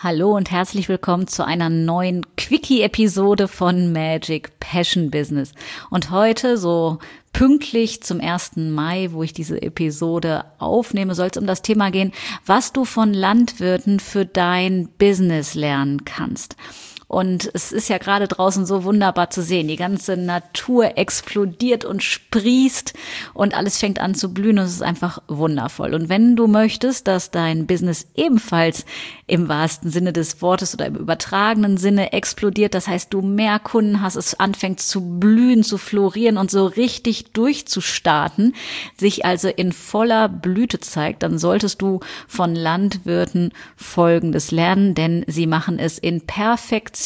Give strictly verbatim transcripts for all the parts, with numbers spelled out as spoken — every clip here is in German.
Hallo und herzlich willkommen zu einer neuen Quickie-Episode von Magic Passion Business. Und heute, so pünktlich zum ersten Mai, wo ich diese Episode aufnehme, soll es um das Thema gehen, was du von Landwirten für dein Business lernen kannst. Und es ist ja gerade draußen so wunderbar zu sehen. Die ganze Natur explodiert und sprießt und alles fängt an zu blühen und es ist einfach wundervoll. Und wenn du möchtest, dass dein Business ebenfalls im wahrsten Sinne des Wortes oder im übertragenen Sinne explodiert, das heißt, du mehr Kunden hast, es anfängt zu blühen, zu florieren und so richtig durchzustarten, sich also in voller Blüte zeigt, dann solltest du von Landwirten Folgendes lernen, denn sie machen es in Perfektion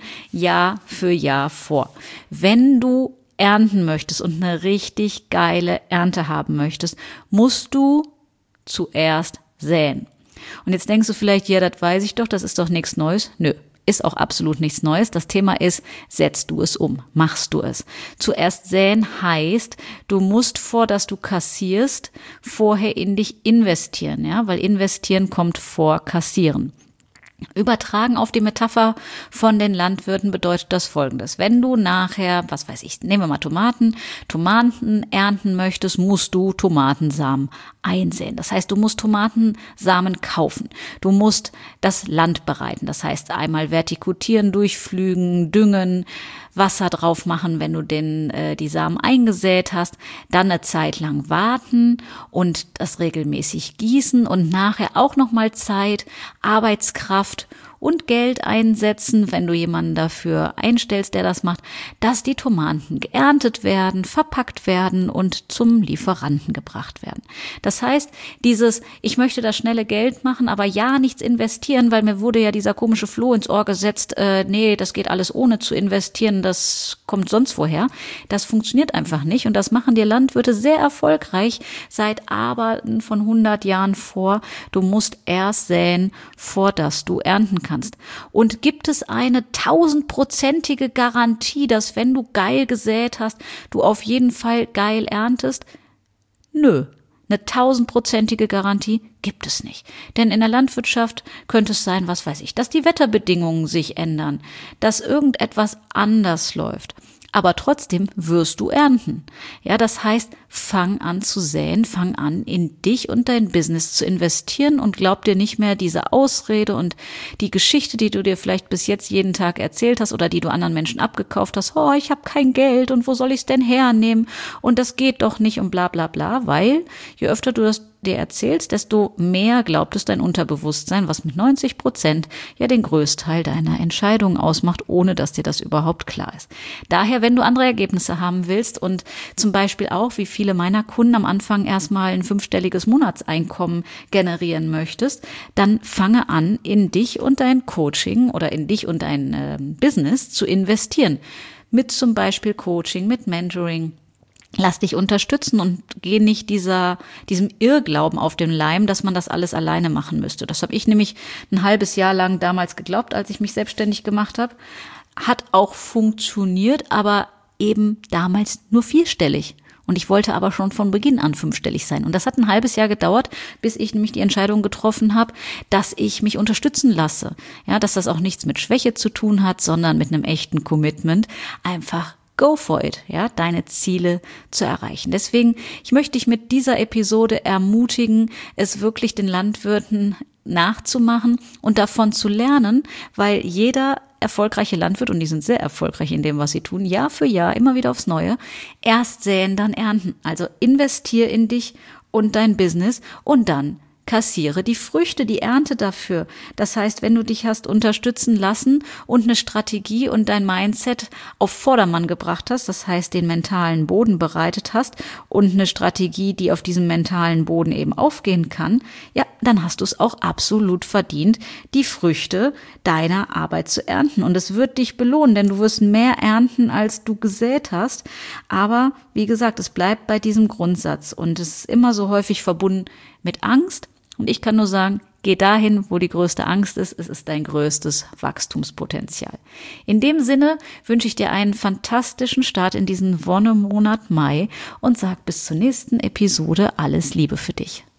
Jahr für Jahr vor. Wenn du ernten möchtest und eine richtig geile Ernte haben möchtest, musst du zuerst säen. Und jetzt denkst du vielleicht, ja, das weiß ich doch, das ist doch nichts Neues. Nö, ist auch absolut nichts Neues. Das Thema ist, setzt du es um, machst du es. Zuerst säen heißt, du musst vor, dass du kassierst, vorher in dich investieren, ja, weil investieren kommt vor kassieren. Übertragen auf die Metapher von den Landwirten bedeutet das Folgendes. Wenn du nachher, was weiß ich, nehmen wir mal Tomaten, Tomaten ernten möchtest, musst du Tomatensamen einsäen. Das heißt, du musst Tomatensamen kaufen. Du musst das Land bereiten. Das heißt, einmal vertikutieren, durchpflügen, düngen, Wasser drauf machen, wenn du den, äh, die Samen eingesät hast, dann eine Zeit lang warten und das regelmäßig gießen und nachher auch nochmal Zeit, Arbeitskraft und Geld einsetzen, wenn du jemanden dafür einstellst, der das macht, dass die Tomaten geerntet werden, verpackt werden und zum Lieferanten gebracht werden. Das heißt, dieses, ich möchte das schnelle Geld machen, aber ja, nichts investieren, weil mir wurde ja dieser komische Floh ins Ohr gesetzt, äh, nee, das geht alles ohne zu investieren, das kommt sonst woher. Das funktioniert einfach nicht und das machen die Landwirte sehr erfolgreich seit Aberten von hundert Jahren vor. Du musst erst säen, vor dass du ernten kannst. Und gibt es eine tausendprozentige Garantie, dass wenn du geil gesät hast, du auf jeden Fall geil erntest? Nö. Eine tausendprozentige Garantie gibt es nicht. Denn in der Landwirtschaft könnte es sein, was weiß ich, dass die Wetterbedingungen sich ändern, dass irgendetwas anders läuft. Aber trotzdem wirst du ernten. Ja, das heißt, fang an zu säen, fang an, in dich und dein Business zu investieren und glaub dir nicht mehr diese Ausrede und die Geschichte, die du dir vielleicht bis jetzt jeden Tag erzählt hast oder die du anderen Menschen abgekauft hast, oh, ich habe kein Geld und wo soll ich es denn hernehmen und das geht doch nicht und bla bla bla, weil je öfter du das dir erzählst, desto mehr glaubt es dein Unterbewusstsein, was mit neunzig Prozent ja den Größteil deiner Entscheidungen ausmacht, ohne dass dir das überhaupt klar ist. Daher, wenn du andere Ergebnisse haben willst und zum Beispiel auch, wie viele meiner Kunden am Anfang erstmal ein fünfstelliges Monatseinkommen generieren möchtest, dann fange an, in dich und dein Coaching oder in dich und dein äh, Business zu investieren. Mit zum Beispiel Coaching, mit Mentoring. Lass dich unterstützen und geh nicht dieser diesem Irrglauben auf den Leim, dass man das alles alleine machen müsste. Das habe ich nämlich ein halbes Jahr lang damals geglaubt, als ich mich selbstständig gemacht habe. Hat auch funktioniert, aber eben damals nur vierstellig. Und ich wollte aber schon von Beginn an fünfstellig sein. Und das hat ein halbes Jahr gedauert, bis ich nämlich die Entscheidung getroffen habe, dass ich mich unterstützen lasse. Ja, dass das auch nichts mit Schwäche zu tun hat, sondern mit einem echten Commitment. Einfach go for it, ja, deine Ziele zu erreichen. Deswegen, ich möchte dich mit dieser Episode ermutigen, es wirklich den Landwirten nachzumachen und davon zu lernen, weil jeder erfolgreiche Landwirt, und die sind sehr erfolgreich in dem, was sie tun, Jahr für Jahr, immer wieder aufs Neue, erst säen, dann ernten. Also investier in dich und dein Business und dann kassiere die Früchte, die Ernte dafür. Das heißt, wenn du dich hast unterstützen lassen und eine Strategie und dein Mindset auf Vordermann gebracht hast, das heißt, den mentalen Boden bereitet hast und eine Strategie, die auf diesem mentalen Boden eben aufgehen kann, ja, dann hast du es auch absolut verdient, die Früchte deiner Arbeit zu ernten. Und es wird dich belohnen, denn du wirst mehr ernten, als du gesät hast. Aber wie gesagt, es bleibt bei diesem Grundsatz und es ist immer so häufig verbunden mit Angst. Und ich kann nur sagen, geh dahin, wo die größte Angst ist. Es ist dein größtes Wachstumspotenzial. In dem Sinne wünsche ich dir einen fantastischen Start in diesen Wonnemonat Mai und sag bis zur nächsten Episode alles Liebe für dich.